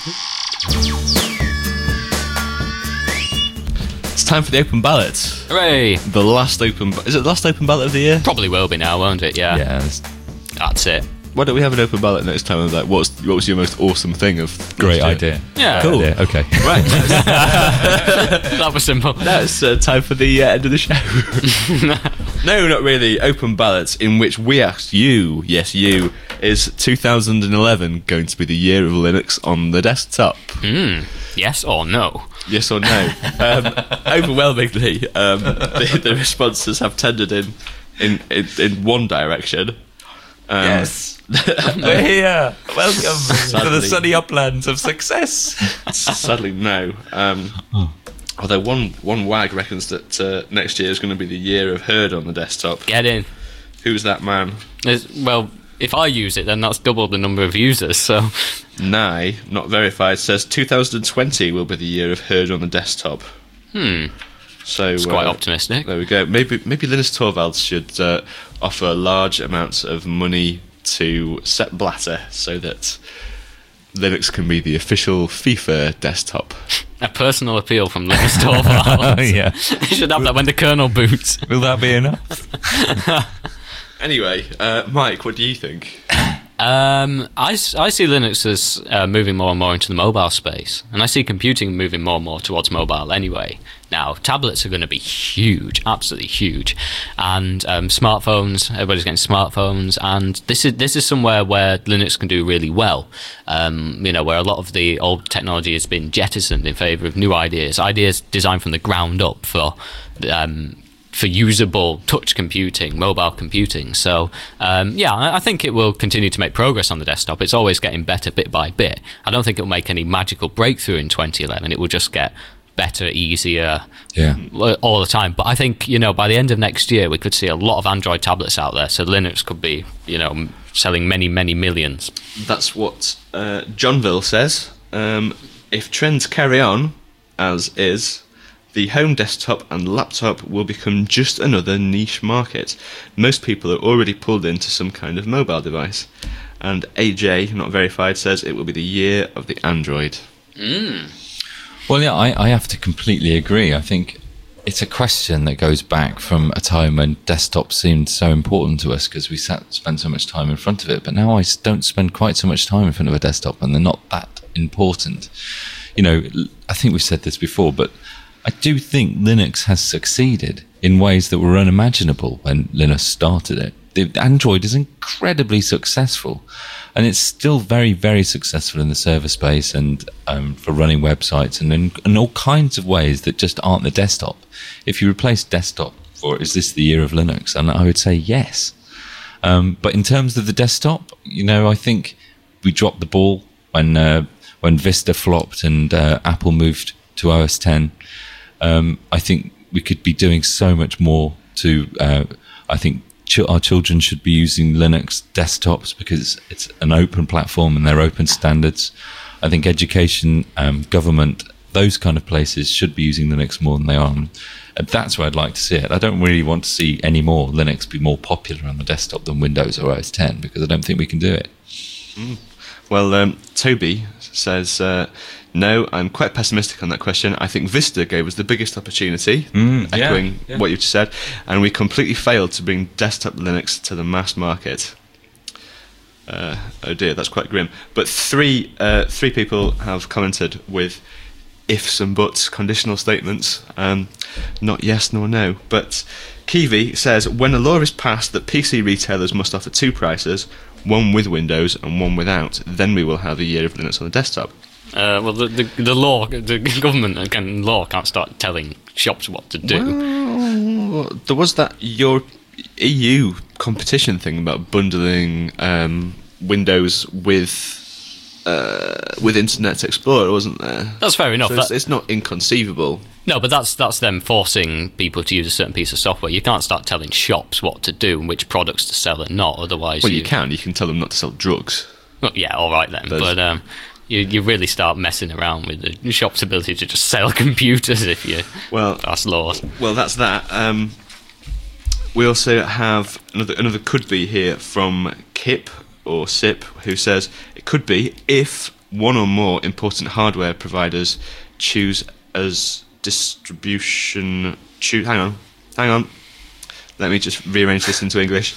It's time for the open ballot. Hooray! The last open... Ba- Is it the last open ballot of the year? Probably will be now, won't it? Yeah. Yeah, it's That's it. Why don't we have an open ballot next time? Of like, what's what was your most awesome thing of great last year? idea. Yeah. Cool. Yeah, okay. Right. That was simple. Now it's uh, time for the uh, end of the show. No, not really. Open ballots in which we asked you, yes, you, is two thousand eleven going to be the year of Linux on the desktop? Mm. Yes or no? Yes or no? um, overwhelmingly, um, the, the responses have tended in in, in, in one direction. Um, Yes. We're here. Welcome to Sadly. the sunny uplands of success. Sadly, no. Um, although one one wag reckons that uh, next year is going to be the year of Herd on the desktop. Get in. Who's that man? There's, well, if I use it, then that's double the number of users. So, Nye, not verified, says two thousand twenty will be the year of Herd on the desktop. hmm, So it's quite uh, optimistic. There we go. Maybe maybe Linus Torvalds should uh, offer large amounts of money to Sepp Blatter so that Linux can be the official FIFA desktop. A personal appeal from Linus Torvalds. Yeah. You should have that when the kernel boots. Will that be enough? Anyway, uh, Mike, what do you think? Um, I, s- I see Linux as uh, moving more and more into the mobile space, and I see computing moving more and more towards mobile anyway. Now, tablets are going to be huge, absolutely huge, and um, smartphones. Everybody's getting smartphones, and this is this is somewhere where Linux can do really well. Um, you know, where a lot of the old technology has been jettisoned in favour of new ideas, ideas designed from the ground up for. Um, for usable touch computing, mobile computing. So, um, yeah, I, I think it will continue to make progress on the desktop. It's always getting better bit by bit. I don't think it will make any magical breakthrough in twenty eleven. It will just get better, easier, Yeah. all the time. But I think, you know, by the end of next year, we could see a lot of Android tablets out there. So Linux could be, you know, selling many, many millions. That's what uh, Johnville says. Um, if trends carry on, as is, the home desktop and laptop will become just another niche market. Most people are already pulled into some kind of mobile device. And A J, not verified, says it will be the year of the Android. Mm. Well, yeah, I, I have to completely agree. I think it's a question that goes back from a time when desktop seemed so important to us because we sat spent so much time in front of it. But now I s- don't spend quite so much time in front of a desktop, and they're not that important. You know, l- I think we've said this before, but I do think Linux has succeeded in ways that were unimaginable when Linus started it. The Android is incredibly successful, and it's still very, very successful in the server space and um, for running websites and in, in all kinds of ways that just aren't the desktop. If you replace desktop for is this the year of Linux? And I would say yes. Um, but in terms of the desktop, you know, I think we dropped the ball when uh, when Vista flopped and uh, Apple moved to O S ten. Um, I think we could be doing so much more to, uh, I think ch- our children should be using Linux desktops because it's an open platform and they're open standards. I think education, um, government, those kind of places should be using Linux more than they are. And that's where I'd like to see it. I don't really want to see any more Linux be more popular on the desktop than Windows or O S ten because I don't think we can do it. Mm. Well, um, Toby says, uh, no, I'm quite pessimistic on that question. I think Vista gave us the biggest opportunity, Mm, yeah, echoing yeah. what you just said, and we completely failed to bring desktop Linux to the mass market. Uh, oh dear, that's quite grim. But three uh, three people have commented with ifs and buts, conditional statements. Um, not yes nor no. But Kiwi says, when a law is passed that P C retailers must offer two prices, one with Windows and one without, then we will have a year of Linux on the desktop. Uh, well, the, the the law, the government again, law can't start telling shops what to do. Well, there was that your E U competition thing about bundling um, Windows with uh, with Internet Explorer, wasn't there? That's fair enough. So it's, That- it's not inconceivable. No, but that's that's them forcing people to use a certain piece of software. You can't start telling shops what to do and which products to sell and not. Otherwise, Well, you can. You can tell them not to sell drugs. Well, yeah, all right then. There's- But um, you you really start messing around with the shop's ability to just sell computers if you Well, pass laws. well, that's that. Um, we also have another another could be here from Kip or Sip, who says it could be if one or more important hardware providers choose as distribution. Choose. Hang on, hang on. Let me just rearrange this into English.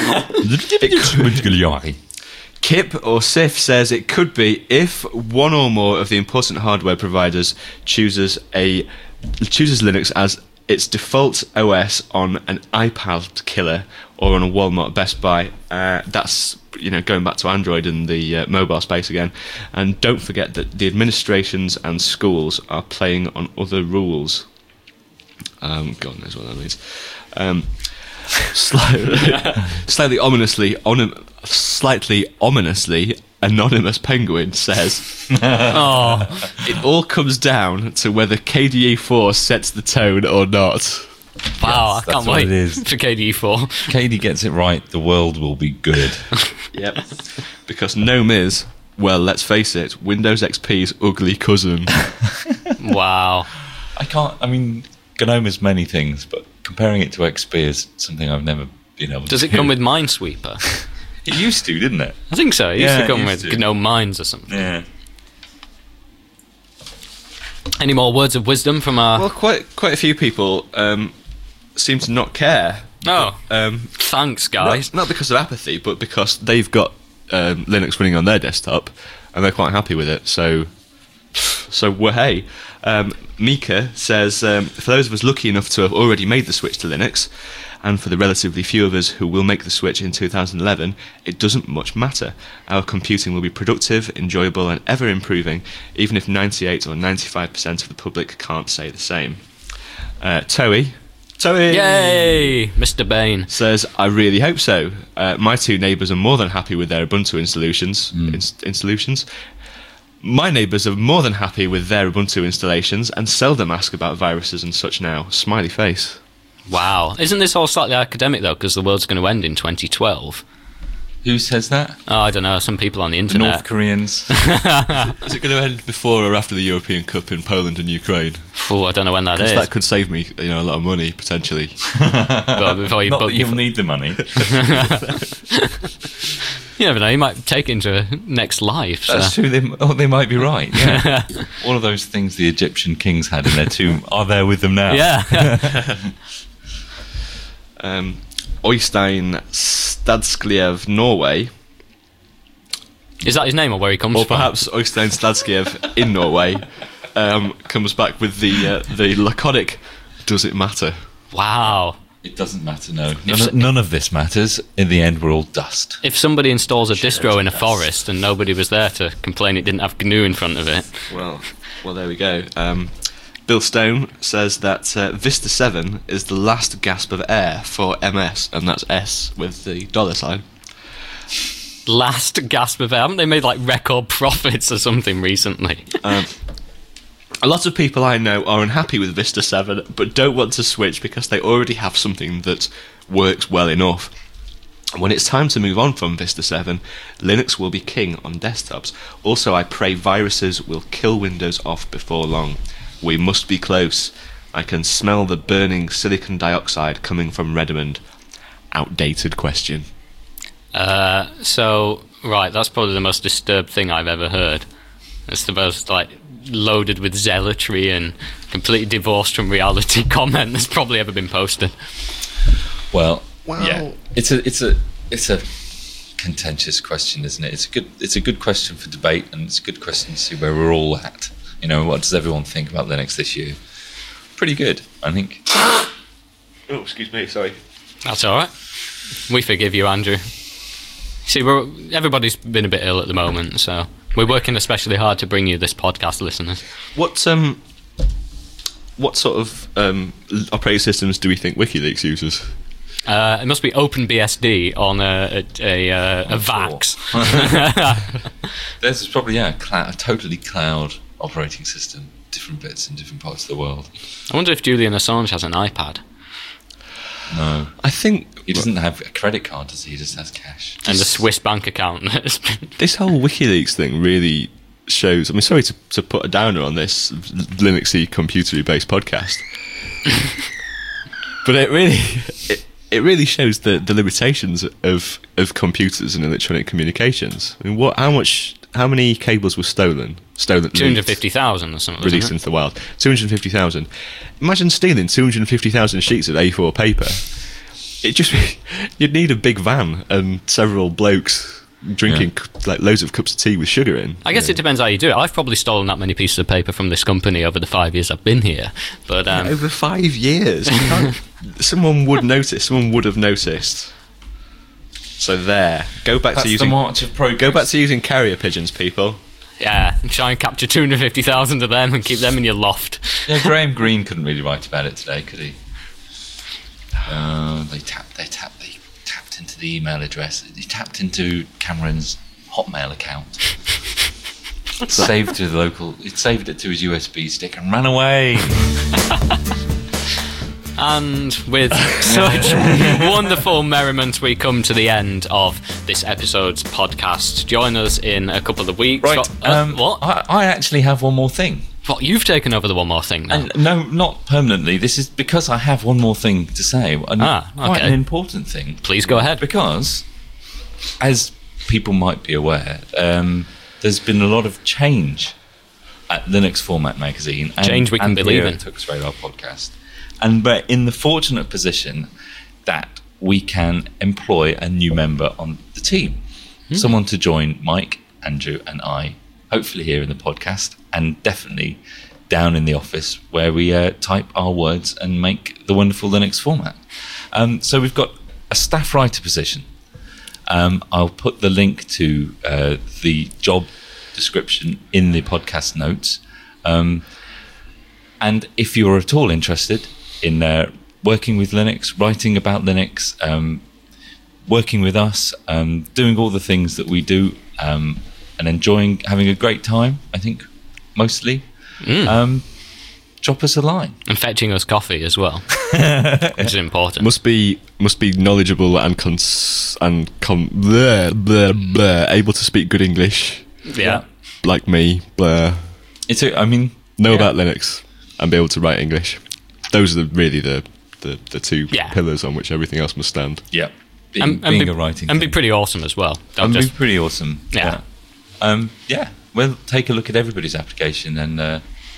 Kip or Sif says it could be if one or more of the important hardware providers chooses a chooses Linux as its default O S on an iPad killer or on a Walmart Best Buy. Uh, that's, you know, going back to Android and the uh, mobile space again. And don't forget that the administrations and schools are playing on other rules. Um, God knows what that means. Um, slightly, slightly ominously, on, slightly ominously, Anonymous Penguin says, Oh, it all comes down to whether K D E four sets the tone or not. wow! Yes, I can't that's what wait it is. for K D E four. Katie gets it right, the world will be good. Yep. Because GNOME is, well, let's face it, Windows X P's ugly cousin. Wow. I can't, I mean, GNOME is many things, but comparing it to X P is something I've never been able to Does it do. come with Minesweeper? It used to, didn't it? I think so. It used Yeah, to it come used with to. GNOME Mines or something. Yeah. Any more words of wisdom from our? Well, quite quite a few people um, seem to not care. Oh, Um, thanks, guys. not, not because of apathy, but because they've got um, Linux running on their desktop and they're quite happy with it. So, so well, hey. Um, Mika says, um, for those of us lucky enough to have already made the switch to Linux, and for the relatively few of us who will make the switch in two thousand eleven, it doesn't much matter. Our computing will be productive, enjoyable, and ever improving, even if ninety-eight or ninety-five percent of the public can't say the same. Uh, Toei, Toei Yay, Mister Bain. says, I really hope so. Uh, my two neighbours are more than happy with their Ubuntu installations. Ins- installations. My neighbours are more than happy with their Ubuntu installations and seldom ask about viruses and such now. Smiley face. Wow. Isn't this all slightly academic though? Because the world's going to end in twenty twelve. Who says that? Oh, I don't know. Some people on the The internet. North Koreans. Is it going to end before or after the European Cup in Poland and Ukraine? Oh, I don't know when that is. Because that could save me, you know, a lot of money potentially. But before you Not book that your you'll need the money. You never know. You might take it into a next life. So. That's true. They, oh, they might be right. Yeah. All of those things the Egyptian kings had in their tomb are there with them now. Yeah. Um, Oystein Stadsklev, Norway, Is that his name or where he comes or from? perhaps Oystein Stadsklev in Norway, um, comes back with the uh, the laconic, does it matter? Wow. It doesn't matter, no. If- None, of- none of this matters. In the end, we're all dust. If somebody installs a distro in a Yes. forest and nobody was there to complain it didn't have G N U in front of it. Well, well, there we go. Um, Bill Stone says that uh, Vista seven is the last gasp of air for M S, and that's S with the dollar sign. Last gasp of air. Haven't they made like record profits or something recently? Um, a lot of people I know are unhappy with Vista seven, but don't want to switch because they already have something that works well enough. When it's time to move on from Vista seven, Linux will be king on desktops. Also, I pray viruses will kill Windows off before long. We must be close. I can smell the burning silicon dioxide coming from Redmond. Outdated question. Uh, so, right, that's probably the most disturbed thing I've ever heard. It's the most, like, loaded with zealotry and completely divorced from reality comment that's probably ever been posted. Well, Well- yeah. It's a, it's a, it's a contentious question, isn't it? It's a good it's a good question for debate, and it's a good question to see where we're all at. You know, what does everyone think about Linux this year? Pretty good, I think. Oh, excuse me, sorry. That's all right. We forgive you, Andrew. See, we're, everybody's been a bit ill at the moment, so we're working especially hard to bring you this podcast, listeners. What um, what sort of um, operating systems do we think WikiLeaks uses? Uh, it must be OpenBSD on a a, a, uh, a VAX. There's probably yeah, cloud, a totally cloud operating system, different bits in different parts of the world. I wonder if Julian Assange has an iPad. No, I think he doesn't have a credit card, does he? He just has cash. And a Swiss bank account. This whole WikiLeaks thing really shows. I mean, sorry to, to put a downer on this Linuxy, computery based podcast, but it really it, it really shows the, the limitations of of computers and electronic communications. I mean, what? How much? How many cables were stolen? Stolen. Two hundred fifty thousand or something. Released into the wild. Two hundred fifty thousand. Imagine stealing two hundred fifty thousand sheets of A four paper. It just you'd need a big van and several blokes drinking yeah. like loads of cups of tea with sugar in. I guess yeah. it depends how you do it. I've probably stolen that many pieces of paper from this company over the five years I've been here. But um, yeah, over five years, someone would notice. Someone would have noticed. So there, go back That's to using the march of progress. Go back to using carrier pigeons, people. Yeah, try and capture two hundred fifty thousand of them and keep them in your loft. Yeah, Graham Greene couldn't really write about it today, could he? Uh, they tapped. They tapped. They tapped into the email address. He tapped into Cameron's Hotmail account. saved to the local. It saved it to his U S B stick and ran away. And with such wonderful merriment, we come to the end of this episode's podcast. Join us in a couple of weeks. Right. Got, uh, um, what? I, I actually have one more thing. What? You've taken over the one more thing now? And no, not permanently. This is because I have one more thing to say. An, ah, okay. Quite an important thing. Please go ahead. Because, as people might be aware, um, there's been a lot of change at Linux Format Magazine. And, change we can and believe in. Tux Radar podcast. And we're in the fortunate position that we can employ a new member on the team. Hmm. Someone to join Mike, Andrew, and I, hopefully here in the podcast, and definitely down in the office where we uh, type our words and make the wonderful Linux format. Um, so we've got a staff writer position. Um, I'll put the link to uh, the job description in the podcast notes. Um, and if you're at all interested in uh, working with Linux, writing about Linux, um, working with us, um, doing all the things that we do, um, and enjoying having a great time, I think, mostly, mm. um, drop us a line. And fetching us coffee as well, which is important. Must be must be knowledgeable and cons- and com- bleh, bleh, bleh, able to speak good English. Yeah. Like me, bleh. It's a, I mean... Know yeah. about Linux and be able to write English. Those are the, really the, the, the two yeah. pillars on which everything else must stand. Yeah. Being, and, and being be, a writing And thing. be pretty awesome as well. Don't And just, be pretty awesome. Yeah. Yeah. Um, yeah. Well, take a look at everybody's application and uh,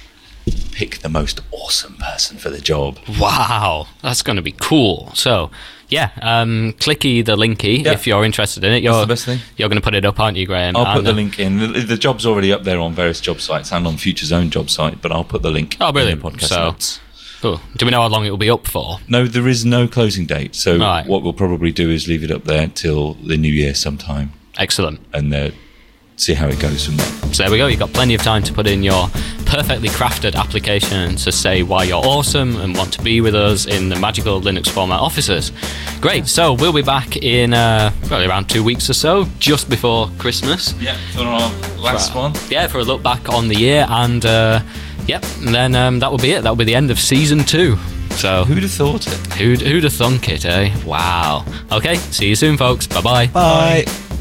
pick the most awesome person for the job. Wow, that's going to be cool. So, yeah, um, clicky the linky Yeah. if you're interested in it. You're, That's the best thing. You're going to put it up, aren't you, Graham? I'll put And, the uh, link in. The, the job's already up there on various job sites and on Future's own job site, but I'll put the link Oh, brilliant. in the podcast So- notes. Cool. Do we know how long it will be up for? No, there is no closing date. So Right. what we'll probably do is leave it up there till the new year sometime Excellent. and uh, see how it goes from there. So there we go. You've got plenty of time to put in your perfectly crafted application to say why you're awesome and want to be with us in the magical Linux format offices. Great. So we'll be back in uh, probably around two weeks or so, just before Christmas. Yeah, for our last one. Yeah, for a look back on the year. And uh, yep, and then um, that will be it. That will be the end of season two. So Who'd have thought it? who'd, who'd have thunk it, eh? Wow. Okay, see you soon, folks. Bye-bye. Bye.